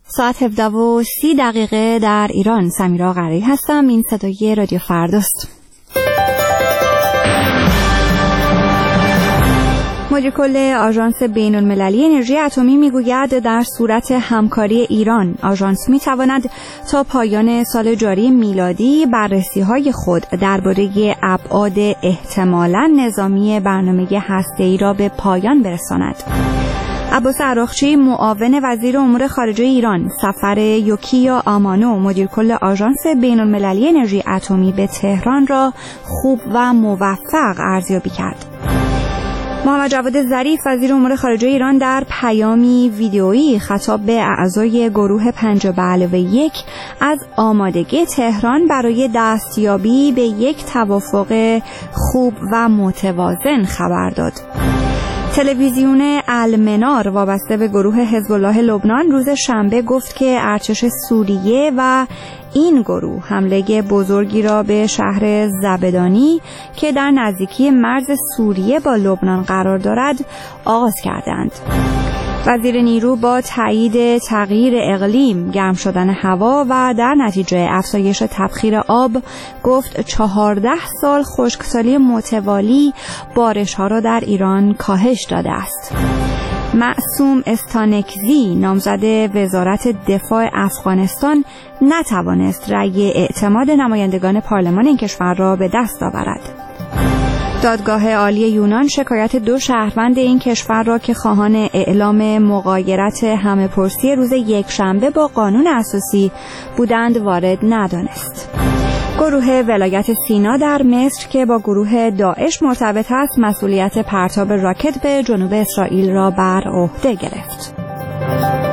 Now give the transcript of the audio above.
ساعت 17:30 در ایران. سمیرا قرایی هستم. این صدای رادیو فرداست. مدیر کل آژانس بین‌المللی انرژی اتمی میگوید در صورت همکاری ایران، آژانس میتواند تا پایان سال جاری میلادی بررسی‌های خود درباره ابعاد احتمالاً نظامی برنامه هسته‌ای را به پایان برساند. عباس عراقچی، معاون وزیر امور خارجه ایران، سفر یوکیا آمانو، مدیر کل آژانس بین‌المللی انرژی اتمی به تهران را خوب و موفق ارزیابی کرد. محمد جواد ظریف، وزیر امور خارجه ایران، در پیامی ویدئویی خطاب به اعضای گروه 5+1 از آمادگی تهران برای دستیابی به یک توافق خوب و متوازن خبر داد. تلویزیون المنار وابسته به گروه حزب الله لبنان روز شنبه گفت که ارتش سوریه و این گروه حمله بزرگی را به شهر زبدانی که در نزدیکی مرز سوریه با لبنان قرار دارد آغاز کردند. وزیر نیرو با تایید تغییر اقلیم، گرم شدن هوا و در نتیجه افزایش تبخیر آب گفت 14 سال خشکسالی متوالی بارش‌ها را در ایران کاهش داده است. معصوم استانکزی، نامزد وزارت دفاع افغانستان، نتوانست رأی اعتماد نمایندگان پارلمان این کشور را به دست آورد. دادگاه عالی یونان شکایت 2 شهروند این کشور را که خواهان اعلام مغایرت همه‌پرسی روز یکشنبه با قانون اساسی بودند وارد ندانست. گروه ولایت سینا در مصر که با گروه داعش مرتبط است، مسئولیت پرتاب راکت به جنوب اسرائیل را بر عهده گرفت.